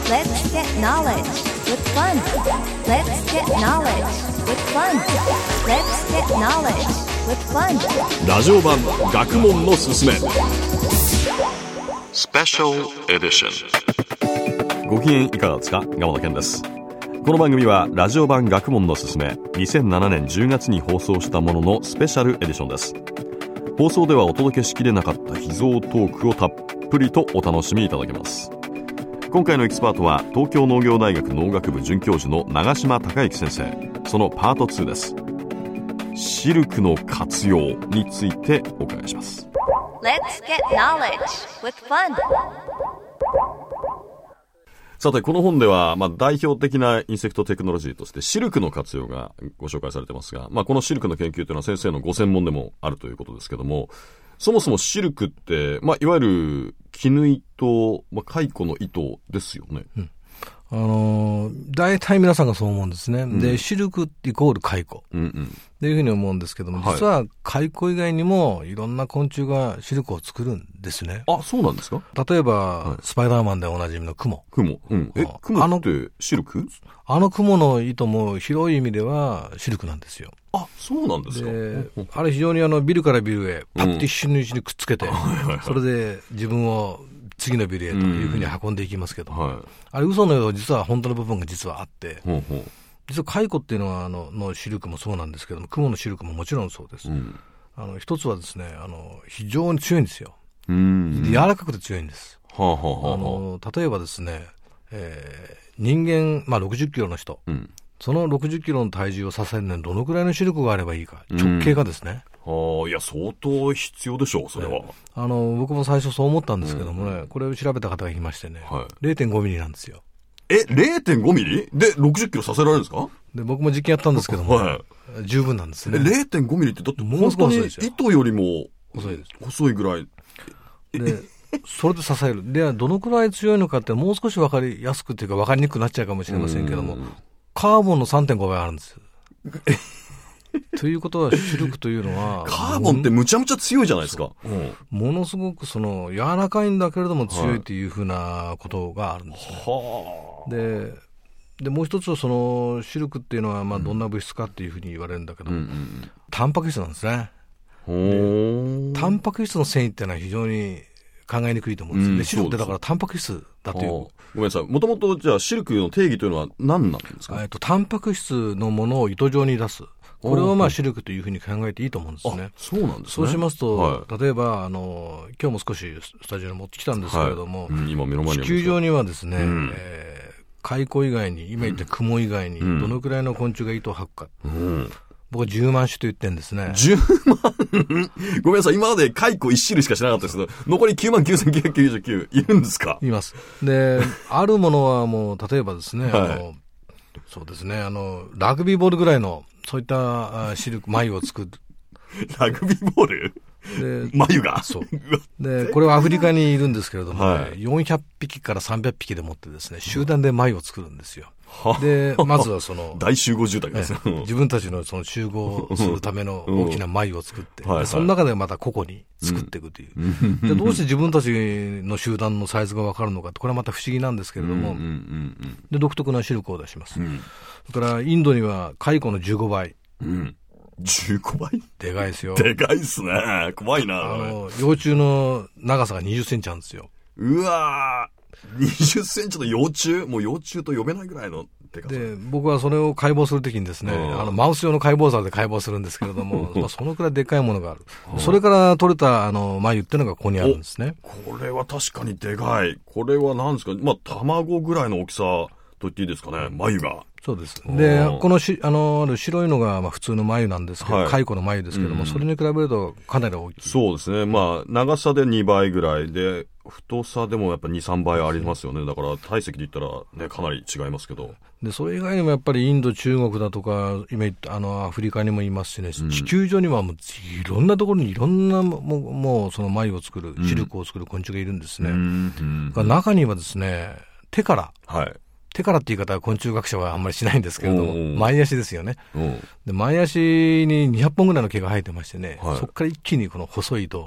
Let's get knowledge with fun. Let's get knowledge with fun. Let's get knowledge with fun. ラジオ版学問のすすめスペシャルエディション。ご機嫌いかがですか？山田健です。この番組はラジオ版学問のすすめ2007年10月に放送したもののスペシャルエディションです。放送ではお届けしきれなかった秘蔵トークをたっぷりとお楽しみいただけます。今回のエキスパートは東京農業大学農学部准教授の長島孝之先生。そのパート2です。シルクの活用についてお伺いします。 Let's get knowledge with fun. さてこの本では、代表的なインセクトテクノロジーとしてシルクの活用がご紹介されてますが、このシルクの研究というのは先生のご専門でもあるということですけども、そもそもシルクって、いわゆる絹糸、蚕の糸ですよね。 大体皆さんがそう思うんですね。で、シルクイコール蚕っていうふうに思うんですけども、実は蚕以外にもいろんな昆虫がシルクを作るんですね。 あ、そうなんですか？ 例えば、スパイダーマンでおなじみのクモ。 クモってシルク？ あのクモの糸も広い意味ではシルクなんですよ。 あ、そうなんですか。 で、あれ非常にビルからビルへパッと一瞬のうちにくっつけて、それで自分を次のビルへというふうに運んでいきますけど、あれ嘘のよう実は本当の部分が実はあって、実は蚕っていうのはのシルクもそうなんですけども、クモのシルクももちろんそうです。一つはですね、非常に強いんですよ。柔らかくて強いんです。例えばですね、人間、60キロの人、その60キロの体重を支えるのにどのくらいのシルクがあればいいか、直径がですね。 いや、相当必要でしょう、それは。 僕も最初そう思ったんですけどもね、これを調べた方がいましてね、0.5 ミリなんですよ。 0.5 ミリで60キロさせられるんですか？ で、僕も実験やったんですけども、十分なんですね。 0.5 ミリってだってもう少し糸よりも細いぐらい。 で、それで支える。では、どのくらい強いのかってもう少し分かりやすくというか分かりにくくなっちゃうかもしれませんけども、カーボンの 3.5 倍あるんです。ということは、シルクというのはカーボンってむちゃむちゃ強いじゃないですか。 ものすごく柔らかいんだけれども強いというふうなことがあるんですね。でもう一つはシルクっていうのはどんな物質かっていうふうに言われるんだけど、タンパク質なんですね。タンパク質の繊維っていうのは非常に考えにくいと思うんですよ。で、シルクってだからタンパク質だという。 ごめんなさい。もともとじゃあシルクの定義というのは何なんですか？ タンパク質のものを糸状に出す。これをシルクというふうに考えていいと思うんですね。 そうなんですね。 そうしますと、例えば今日も少しスタジオに持ってきたんですけれども、 今目の前に地球上にはですね、蚕以外に、今言ったクモ以外にどのくらいの昆虫が糸を吐くか。僕は10万種と言ってるんですね。 10万ごめんなさい。今まで蚕1種類しか知らなかったですけど、残り 99,999 いるんですか？ います。で、あるものはもう、例えばですね、そうですね、ラグビーボールぐらいの、そういったシルク、繭を作る。 ラグビーボール？繭が？ そう。で、これはアフリカにいるんですけれども、400匹から300匹でもってですね、集団で繭を作るんですよ。で、まずは大集合住宅ですね。 自分たちの集合するための大きな繭を作って、その中でまた個々に作っていくという。で、どうして自分たちの集団のサイズがわかるのかって、これはまた不思議なんですけれども、で、独特なシルクを出します。それから、インドには蚕の15倍。 15倍？ でかいですよ。 でかいっすね。怖いな。 幼虫の長さが20センチあるんですよ。 うわー。20センチの幼虫？もう幼虫と呼べないぐらいのでかさ。 で、僕はそれを解剖するときにですね、マウス用の解剖ザルで解剖するんですけれども、そのくらいでかいものがある。それから取れた繭っていうのがここにあるんですね。 これは確かにでかい。これは何ですか？卵ぐらいの大きさと言っていいですかね、繭が。 そうです。で、このある白いのが普通の繭なんですけど、蚕の繭ですけども、それに比べるとかなり大きい。 そうですね。長さで2倍ぐらいで、太さでもやっぱ2、3倍ありますよね。だから体積で言ったらね、かなり違いますけど。で、 それ以外にもやっぱりインド、中国だとか、今言ったアフリカにもいますしね、地球上にはもういろんなところにいろんなもうその繭を作る、シルクを作る昆虫がいるんですね。中にはですね、手から、手からって言い方は昆虫学者はあんまりしないんですけれども、前足ですよね。で、前足に200本ぐらいの毛が生えてましてね、そこから一気にこの細い糸を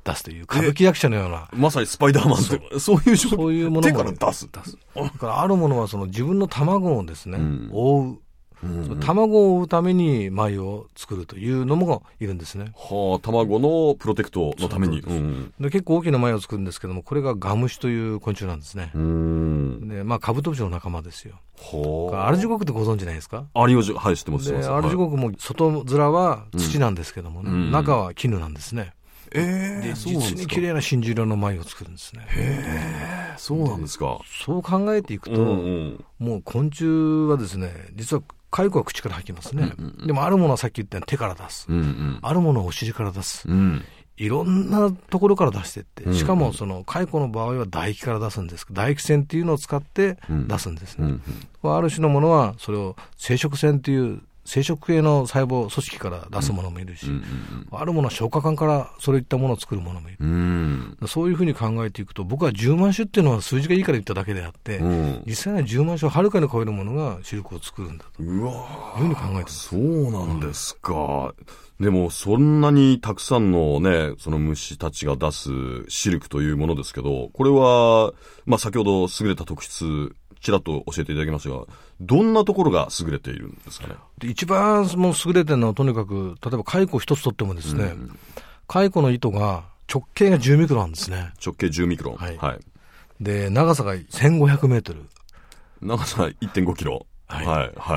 出すという、歌舞伎役者のような。 まさにスパイダーマンって、そういうものも。手から出す。 だからあるものはその自分の卵をですね、覆う。卵を覆うために繭を作るというのもいるんですね。 はあ、卵のプロテクトのために。 で結構大きな繭を作るんですけども、これがガムシという昆虫なんですね。で、まあカブトムシの仲間ですよ。アルジュゴクってご存知ないですか？ はい、知ってます。 で、アルジュゴクも外面は土なんですけどもね、中は絹なんですね。で実に綺麗な真珠色の繭を作るんですね。 そうなんですか。 そう考えていくと、もう昆虫はですね、実は蚕は口から吐きますね。でもあるものはさっき言ったように手から出す。あるものはお尻から出す。いろんなところから出していって、しかもその蚕の場合は唾液から出すんですけど、唾液腺っていうのを使って出すんですね。ある種のものはそれを生殖腺っていう生殖系の細胞組織から出すものもいるし、あるものは消化管からそういったものを作るものもいる。そういうふうに考えていくと、僕は10万種っていうのは数字がいいから言っただけであって、実際には10万種をはるかに超えるものがシルクを作るんだというふうに考えてます。 そうなんですか。でもそんなにたくさんのね、その虫たちが出すシルクというものですけど、これは、まあ先ほど優れた特質、ちらっと教えていただきましたが、どんなところが優れているんですかね。 一番もう優れてるのはとにかく、例えば蚕一つとってもですね、蚕の糸が直径が10ミクロンですね。 直径10ミクロン。 はい。で、長さが1500メートル。 長さ 1.5 キロ。はい。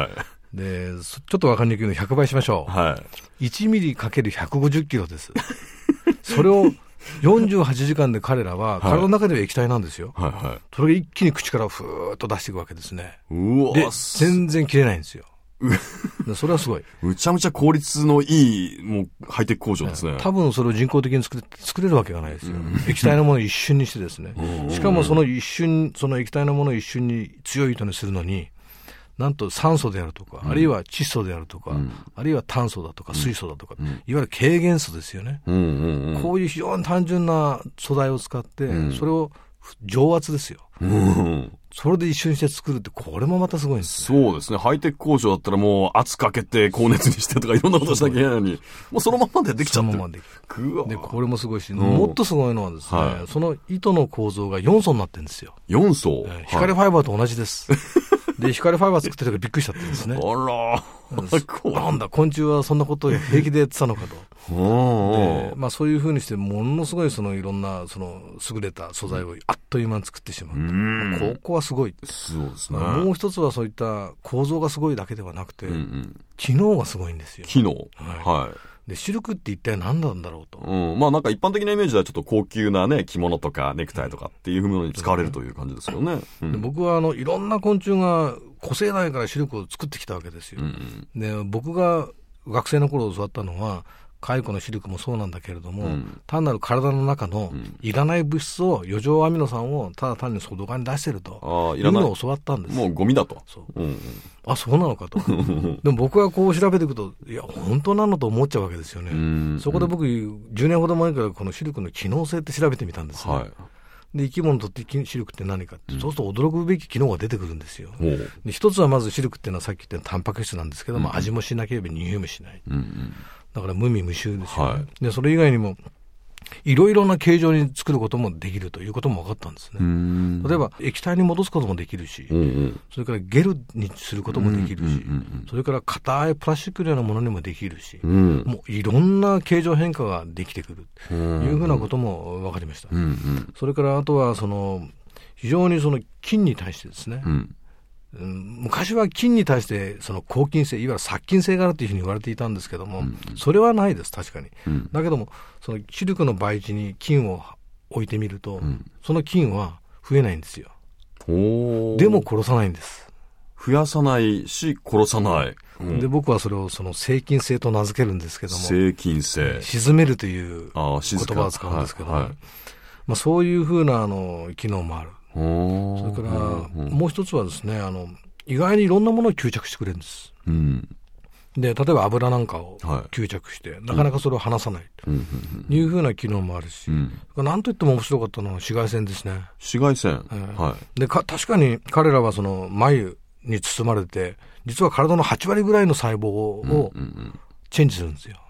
で、ちょっとわかりにくいので100倍しましょう。1ミリかける150キロです。それを48時間で彼らは体の中では液体なんですよ。それが一気に口からふーっと出していくわけですね。で、全然切れないんですよ。それはすごい。 むちゃむちゃ効率のいい、もうハイテク工場ですね。 多分それを人工的に作れるわけがないですよ。液体のものを一瞬にしてですね。しかもその液体のものを一瞬に強い糸にするのに、なんと酸素であるとか、あるいは窒素であるとか、あるいは炭素だとか水素だとか、いわゆる軽元素ですよね。こういう非常に単純な素材を使って、それを蒸圧ですよ。それで一瞬にして作るって、これもまたすごいんですね。そうですね。ハイテク工場だったらもう圧かけて高熱にしてとかいろんなことしなきゃいけないのに、もうそのままでできちゃってる。そのままできる。で、これもすごいし、もっとすごいのはですね、その糸の構造が4層になってるんですよ。 4層？ 光ファイバーと同じです。で、光ファイバー作ってるからびっくりしちゃってるんですね。なんだ、昆虫はそんなことを平気でやってたのかと。で、まあそういうふうにして、ものすごいいろんな優れた素材をあっという間に作ってしまう。ここはすごい。 そうですね。 もう一つはそういった構造がすごいだけではなくて、機能がすごいんですよ。 機能。はい。 で、シルクって一体何なんだろうと。 まあなんか一般的なイメージではちょっと高級なね、着物とかネクタイとかっていうものに使われるという感じですよね。 で僕はいろんな昆虫が個性ないからシルクを作ってきたわけですよ。で、僕が学生の頃教わったのは、蚕のシルクもそうなんだけれども、単なる体の中のいらない物質を、余剰アミノ酸をただ単に外側に出してるというのを教わったんです。 もうゴミだと。 あ、そうなのかと。でも僕はこう調べていくと、いや、本当なのと思っちゃうわけですよね。そこで僕、10年ほど前からこのシルクの機能性って調べてみたんですね。で、生き物にとってシルクって何かって、そうすると驚くべき機能が出てくるんですよ。で、一つはまずシルクっていうのはさっき言ったようにタンパク質なんですけども、味もしなければ匂いもしない。だから無味無臭ですよね。で、それ以外にも、いろいろな形状に作ることもできるということも分かったんですね。例えば液体に戻すこともできるし、それからゲルにすることもできるし、それから硬いプラスチックのようなものにもできるし、もういろんな形状変化ができてくるというふうなことも分かりました。それからあとは非常に菌に対してですね、昔は菌に対して抗菌性、いわゆる殺菌性があるというふうに言われていたんですけども、それはないです、確かに。だけども、シルクの培地に菌を置いてみると、その菌は増えないんですよ。でも殺さないんです。 増やさないし、殺さない。 で、僕はそれを生菌性と名付けるんですけども、 生菌性。 沈めるという言葉を使うんですけども、まあ、そういうふうな機能もある。それからもう一つはですね、意外にいろんなものを吸着してくれるんです。で、例えば油なんかを吸着して、なかなかそれを離さないというふうな機能もあるし、なんといっても面白かったのは紫外線ですね。 紫外線。 で、確かに彼らは繭に包まれて、実は体の8割ぐらいの細胞をチェンジするんですよ。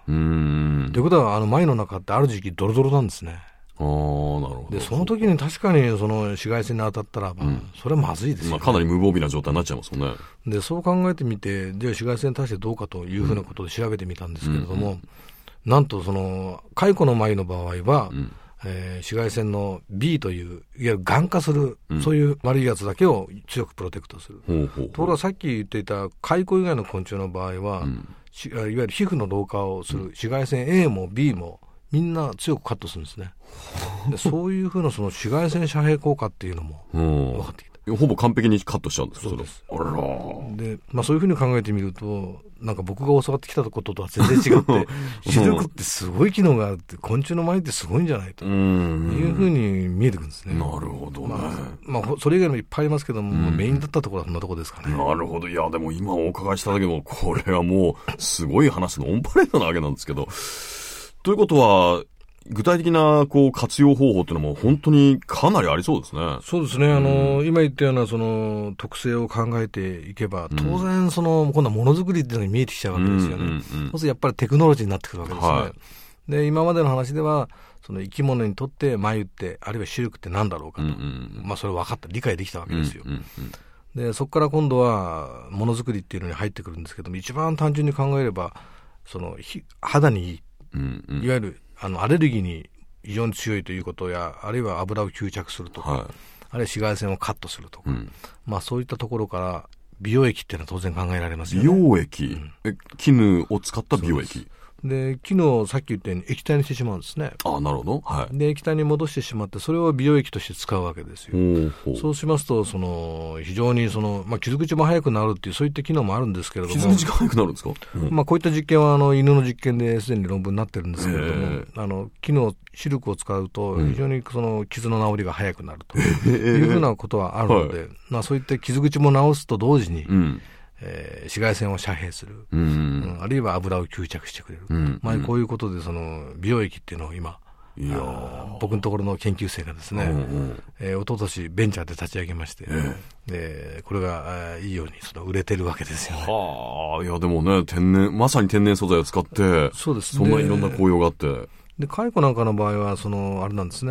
ということは、繭の中ってある時期ドロドロなんですね。 なるほど。 で、その時に確かにその紫外線に当たったらば、それはまずいですよね。 かなり無防備な状態になっちゃいますもんね。 で、そう考えてみて、じゃあ紫外線に対してどうかというふうなことで調べてみたんですけれども、なんとその、蚕の繭の場合は、紫外線の B という、いわゆる眼化する、そういう悪いやつだけを強くプロテクトする。ところがさっき言っていた蚕以外の昆虫の場合は、いわゆる皮膚の老化をする紫外線 A も B もみんな強くカットするんですね。でそういうふうなその紫外線遮蔽効果っていうのも分かってきた。 ほぼ完璧にカットしちゃうんですか？ そうです。 あらで、そういうふうに考えてみると、なんか僕が教わってきたこととは全然違って、シルクってすごい機能があるって、昆虫の繭ってすごいんじゃないというふうに見えてくるんですね。 なるほどね。 それ以外もいっぱいありますけども、メインだったところはそんなところですかね。 なるほど。いや、でも今お伺いしただけでも、これはもうすごい話のオンパレードなわけなんですけど。ということは、具体的な活用方法っていうのも本当にかなりありそうですね。 そうですね。今言ったようなその特性を考えていけば、当然今度はものづくりっていうのが見えてきちゃうわけですよね。そうするとやっぱりテクノロジーになってくるわけですね。で、今までの話では、その生き物にとって繭って、あるいはシルクって何だろうかと。それ分かった、理解できたわけですよ。で、そこから今度はものづくりっていうのに入ってくるんですけども、一番単純に考えれば、その肌にいい、いわゆるアレルギーに非常に強いということや、あるいは油を吸着するとか、あるいは紫外線をカットするとか、そういったところから美容液っていうのは当然考えられますよね。 美容液、絹を使った美容液。 で、絹をさっき言ったように液体にしてしまうんですね。 なるほど。 で、液体に戻してしまって、それを美容液として使うわけですよ。そうしますと、非常に傷口も早くなるっていう、そういった機能もあるんですけれども。 傷口が早くなるんですか？ こういった実験は、犬の実験ですでに論文になってるんですけれども、シルクを使うと、非常に傷の治りが早くなるというふうなことはあるので、そういった傷口も治すと同時に、紫外線を遮蔽する、あるいは油を吸着してくれる、こういうことで美容液っていうのを今、僕のところの研究生がですね、一昨年ベンチャーで立ち上げまして、でこれがいいように売れてるわけですよね。 いやでもね、まさに天然素材を使って、そうですね、そんないろんな効用があって。で、 蚕なんかの場合はあれなんですね、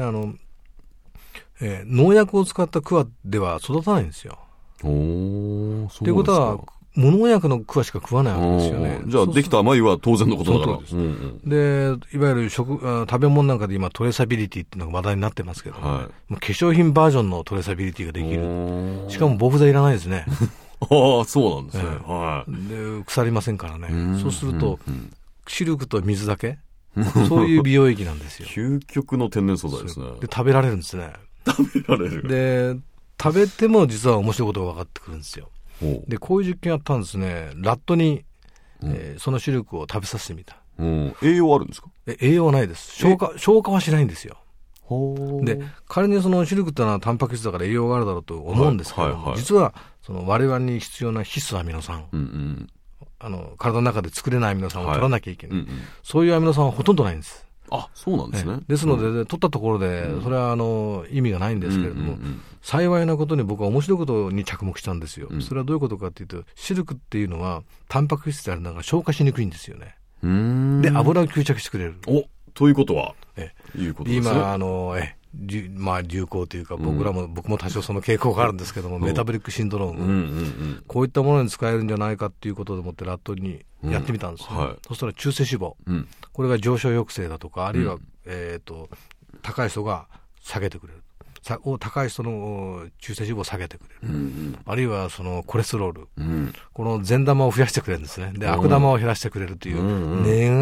農薬を使った桑では育たないんですよ。ということは無農薬の桑しか食わないわけですよね。 じゃあできた繭は当然のことだから。 で、いわゆる食べ物なんかで今トレーサビリティっていうのが話題になってますけど、もう化粧品バージョンのトレーサビリティができる。しかも防腐剤いらないですね。 そうなんですね。 で、腐りませんからね。そうするとシルクと水だけ、そういう美容液なんですよ。 究極の天然素材ですね。 で、食べられるんですね。 食べられる。 で、食べても実は面白いことが分かってくるんですよ。で、こういう実験やったんですね。ラットに、そのシルクを食べさせてみた。 栄養あるんですか？ 栄養はないです。消化はしないんですよ。で、仮にシルクってのはタンパク質だから栄養があるだろうと思うんですけど、実は我々に必要な必須アミノ酸、体の中で作れないアミノ酸を取らなきゃいけない。そういうアミノ酸はほとんどないんです。 そうなんですね。 ですので、取ったところで、それは意味がないんですけれども、幸いなことに僕は面白いことに着目したんですよ。それはどういうことかというと、シルクっていうのは、タンパク質であるのが消化しにくいんですよね。で、油を吸着してくれる。 ということはいうことですね。 今、流行というか、僕も多少その傾向があるんですけども、メタボリックシンドローム、こういったものに使えるんじゃないかっていうことでもってラットにやってみたんですよ。そしたら中性脂肪、これが上昇抑制だとか、あるいは、高い人が下げてくれる。高い人の中性脂肪を下げてくれる。あるいはコレステロール、この善玉を増やしてくれるんですね。で、悪玉を減らしてくれるという、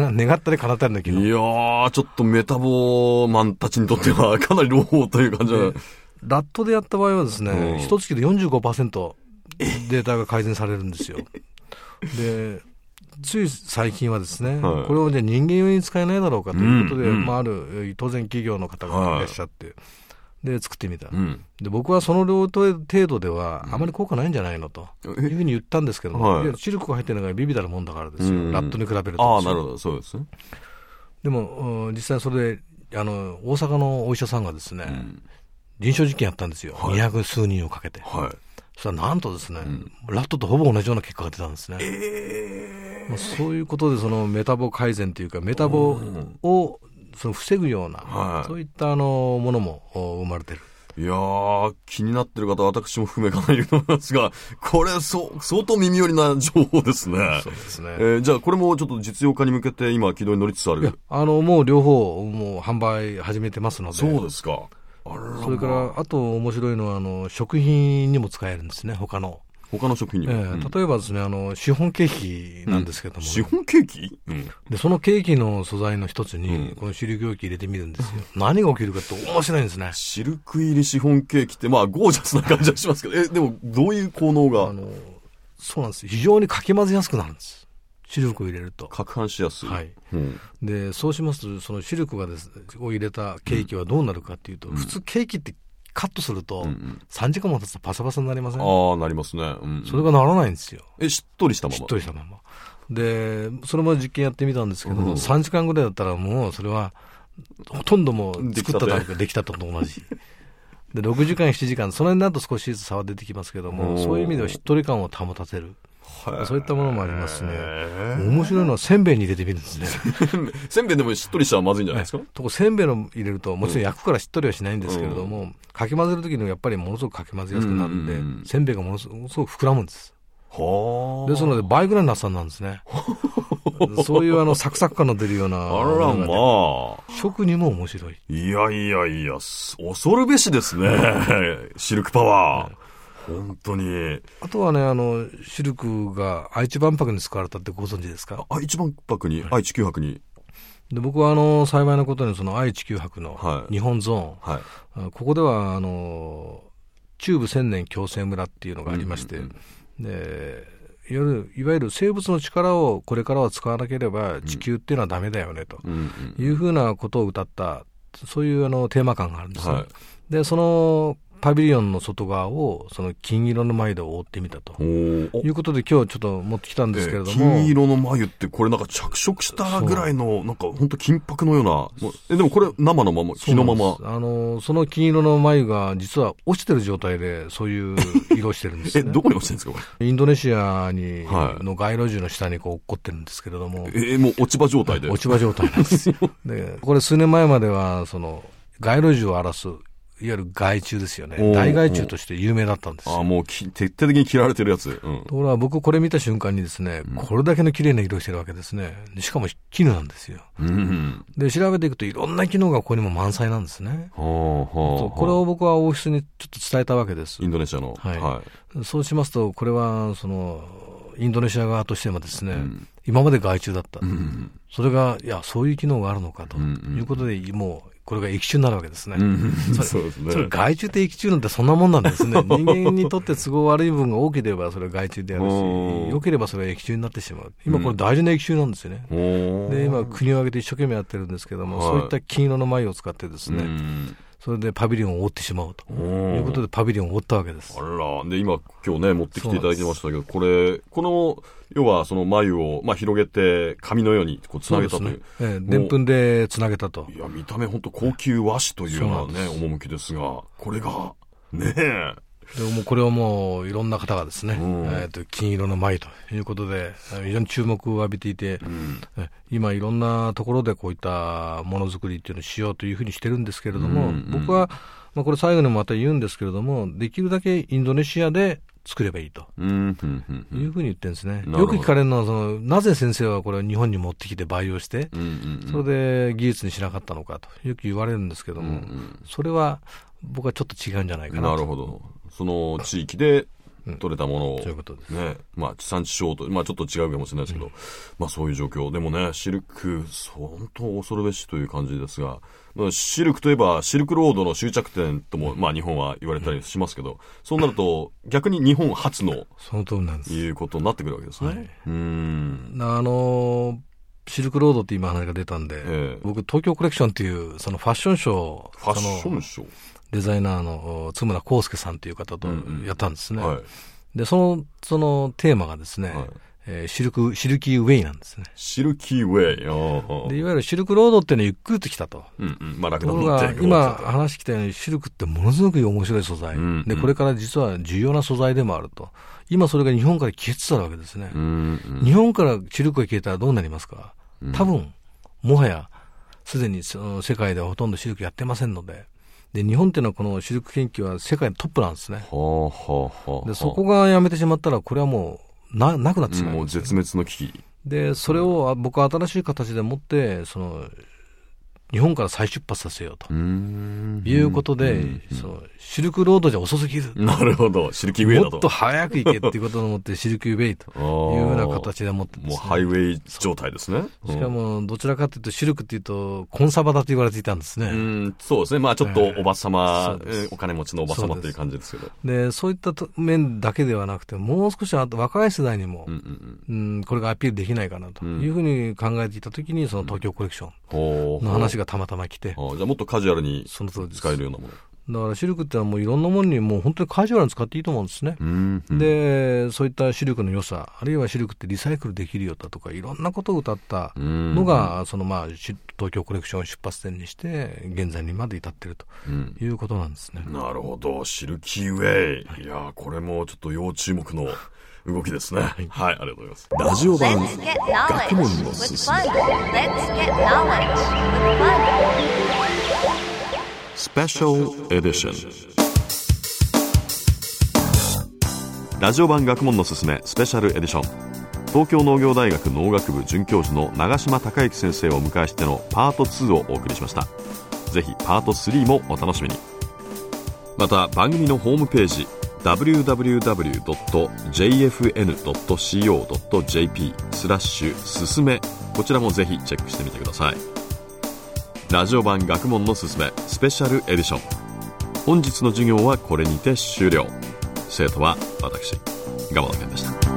願ったり叶ったりの機能。 いやー、ちょっとメタボマンたちにとってはかなり朗報という感じで。 ラットでやった場合はですね、一月で 45% データが改善されるんですよ。で、つい最近はですね、これを人間用に使えないだろうかということで、ある当然企業の方がいらっしゃって、で作ってみた、で僕はその量程度ではあまり効果ないんじゃないのというふうに言ったんですけど、シルクが入ってるのがビビたるもんだからですよ、ラットに比べると。 なるほど、そうですね。 でも実際それで大阪のお医者さんがですね、臨床実験やったんですよ、200数人をかけて。 そしたらなんとですね、ラットとほぼ同じような結果が出たんですね。そういうことでそのメタボ改善というかメタボをその防ぐような、そういったものも生まれてる。 いやー、気になってる方は私も含めかなりいると思いますが、これ相当耳寄りな情報ですね。 そうですね。 じゃあこれもちょっと実用化に向けて今軌道に乗りつつある。 もう両方もう販売始めてますので。 そうですか。 それからあと面白いのは食品にも使えるんですね。他の食品にも、 例えばですね、シフォンケーキなんですけども、 シフォンケーキ、 でそのケーキの素材の一つに、このシルク容器入れてみるんですよ。何が起きるかって面白いんですね。 シルク入りシフォンケーキってゴージャスな感じはしますけど、でもどういう効能が？ そうなんです。非常にかき混ぜやすくなるんです。シルクを入れると。 攪拌しやすい。 で、そうしますと、そのシルクを入れたケーキはどうなるかっていうと、普通ケーキってカットすると、3時間も経つとパサパサになりません？ なりますね。 それがならないんですよ。 しっとりしたまま。 しっとりしたまま。で、それも実験やってみたんですけど、3時間ぐらいだったらもうそれは、ほとんどもう作った時ができたと同じ。で、6時間、7時間、その辺になると少しずつ差は出てきますけども、そういう意味ではしっとり感を保たせる。そういったものもありますね。面白いのはせんべいに入れてみるんですね。 せんべいでもしっとりしたらまずいんじゃないですか？ せんべいの入れるともちろん焼くからしっとりはしないんですけれども、かき混ぜるときにやっぱりものすごくかき混ぜやすくなるんで、せんべいがものすごく膨らむんです。ですので倍ぐらいの厚さなんですね。そういうサクサク感の出るような。食にも面白い。 いや、恐るべしですね。シルクパワー。本当に。 あとはね、シルクが愛知万博に使われたってご存知ですか？ 愛知万博に、愛知九博に。 で、僕は幸いなことにその愛知九博の日本ゾーン、ここでは中部千年共生村っていうのがありまして、で、いわゆる生物の力をこれからは使わなければ地球っていうのはダメだよねというふうなことを歌った、そういうテーマ感があるんですね。で、そのパビリオンの外側をその金色の繭で覆ってみたということで今日ちょっと持ってきたんですけれども、 金色の繭ってこれなんか着色したぐらいのなんか本当金箔のような、でもこれ生のまま木のままその金色の繭が実は落ちてる状態でそういう色をしてるんですね。 どこに落ちてるんですかこれ？ インドネシアの街路樹の下にこう落っこってるんですけれども、 もう落ち葉状態で落ち葉状態なんですよ。でこれ数年前まではその街路樹を荒らすいわゆる害虫ですよね。大害虫として有名だったんですよ。 もう徹底的に切られてるやつ。 ところが僕これ見た瞬間にですね、これだけの綺麗な色をしてるわけですね。しかも絹なんですよ。で、調べていくといろんな機能がここにも満載なんですね。これを僕は王室にちょっと伝えたわけです。 インドネシアの。 そうしますと、これはインドネシア側としてもですね、今まで害虫だった。それが、いや、そういう機能があるのかということで、もう、これが益虫になるわけですね。 そうですね。 それ害虫って益虫なんてそんなもんなんですね。人間にとって都合悪い部分が多ければそれは害虫であるし、良ければそれは益虫になってしまう。今これ大事な益虫なんですよね。で、今国を挙げて一生懸命やってるんですけども、そういった金色の繭を使ってですね、それでパビリオンを覆ってしまうということでパビリオンを覆ったわけです。 で、今日ね、持ってきていただきましたけど、この、要はその繭を、広げて紙のようにこうつなげたという。 でんぷんでつなげたと。 いや、見た目本当高級和紙というようなね、趣ですが、これが、ねえ。 でもこれをもういろんな方がですね、金色の繭ということで非常に注目を浴びていて、今いろんなところでこういったものづくりっていうのをしようというふうにしてるんですけれども、僕は、これ最後にまた言うんですけれども、できるだけインドネシアで作ればいいというふうに言ってるんですね。よく聞かれるのはなぜ先生はこれを日本に持ってきて培養して、それで技術にしなかったのかとよく言われるんですけども、それは僕はちょっと違うんじゃないかなと。 なるほど。その地域で取れたものを、 そういうことですね、地産地消と、ちょっと違うかもしれないですけど、そういう状況。でもね、シルク、本当恐るべしという感じですが、シルクといえばシルクロードの終着点とも、日本は言われたりしますけど、そうなると逆に日本初の、 その通りなんです。 いうことになってくるわけですね。 シルクロードって今話が出たんで、僕東京コレクションっていうそのファッションショー、デザイナーの津村康介さんという方とやったんですね。で、そのテーマがですね、 シルキーウェイなんですね。 シルキーウェイ。 でいわゆるシルクロードっていうのはゆっくりと来たと。 まあ、楽ところが今話来たようにシルクってものすごく面白い素材、でこれから実は重要な素材でもあると。今それが日本から消えつつあるわけですね。日本からシルクが消えたらどうなりますか。多分もはやすでに世界ではほとんどシルクやってませんので。で日本っていうのはこのシルク研究は世界のトップなんですね。でそこがやめてしまったらこれはもうなくなってしまう、 もう絶滅の危機で、それを僕は新しい形でもって日本から再出発させようということで、シルクロードじゃ遅すぎる。 なるほど、シルキーウェイだと。 もっと早く行けっていうことを思ってシルキーウェイというような形でもって、 もうハイウェイ状態ですね。 しかもどちらかというとシルクっていうとコンサバだと言われていたんですね。 そうですね。まあちょっとおばさま、お金持ちのおばさまっていう感じですけど。 でそういった面だけではなくて、もう少し若い世代にも、これがアピールできないかなというふうに考えていたときに、その東京コレクションの話がたまたま来て、 じゃあもっとカジュアルに使えるようなもの。 だからシルクってのはもういろんなものにもう本当にカジュアルに使っていいと思うんですね。でそういったシルクの良さ、あるいはシルクってリサイクルできるよだとか、いろんなことを歌ったのが東京コレクションを出発点にして現在にまで至っているということなんですね。 なるほど、シルキーウェイ、いやこれもちょっと要注目の動きですね。はい、ありがとうございます。ラジオ版学問のすすめスペシャルエディション。ラジオ版学問のすすめスペシャルエディション。東京農業大学農学部准教授の長島孝之先生をお迎えしてのパート2をお送りしました。ぜひパート3もお楽しみに。また番組のホームページwww.jfn.co.jp すすめ、こちらもぜひチェックしてみてください。ラジオ版学問のすすめスペシャルエディション。本日の授業はこれにて終了。生徒は私、蒲野健でした。